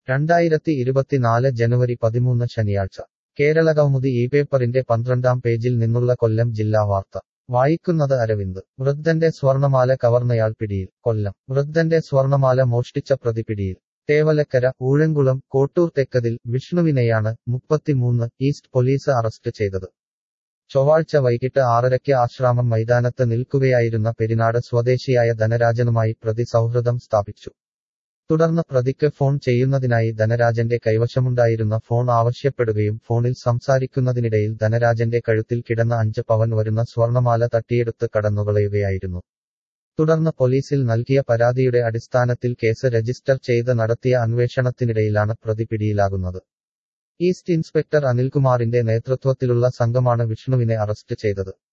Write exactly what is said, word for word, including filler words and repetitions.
രണ്ടായിരത്തി ഇരുപത്തിനാല് ജനുവരി പതിമൂന്ന് ശനിയാഴ്ച കേരളകൗമുദി ഈ പേപ്പറിന്റെ പന്ത്രണ്ടാം പേജിൽ നിന്നുള്ള കൊല്ലം ജില്ലാ വാർത്ത വായിക്കുന്നത് അരവിന്ദ് വൃദ്ധന്റെ സ്വർണമാല കവർന്നയാൾ പിടിയിൽ കൊല്ലം വൃദ്ധന്റെ സ്വർണമാല മോഷ്ടിച്ച പ്രതി പിടിയിൽ തേവലക്കര ഊഴംകുളം കോട്ടൂർ തെക്കതിൽ വിഷ്ണുവിനെയാണ് മുപ്പത്തിമൂന്ന് ഈസ്റ്റ് പോലീസ് അറസ്റ്റ് ചെയ്തത് ചൊവ്വാഴ്ച വൈകിട്ട് ആറരയ്ക്ക് ആശ്രാമം മൈതാനത്ത് നിൽക്കുകയായിരുന്ന പെരിനാട് സ്വദേശിയായ ധനരാജനുമായി പ്രതി സൗഹൃദം സ്ഥാപിച്ചു തുടർന്ന് പ്രതിക്ക് ഫോൺ ചെയ്യുന്നതിനായി ധനരാജന്റെ കൈവശമുണ്ടായിരുന്ന ഫോൺ ആവശ്യപ്പെടുകയും ഫോണിൽ സംസാരിക്കുന്നതിനിടയിൽ ധനരാജന്റെ കഴുത്തിൽ കിടന്ന അഞ്ച് പവൻ വരുന്ന സ്വർണമാല തട്ടിയെടുത്ത് കടന്നുകളയുകയായിരുന്നു തുടർന്ന് പോലീസിൽ നൽകിയ പരാതിയുടെ അടിസ്ഥാനത്തിൽ കേസ് രജിസ്റ്റർ ചെയ്ത് നടത്തിയ അന്വേഷണത്തിനിടയിലാണ് പ്രതി പിടിയിലാകുന്നത് ഈസ്റ്റ് ഇൻസ്പെക്ടർ അനിൽകുമാറിന്റെ നേതൃത്വത്തിലുള്ള സംഘമാണ് വിഷ്ണുവിനെ അറസ്റ്റ് ചെയ്തത്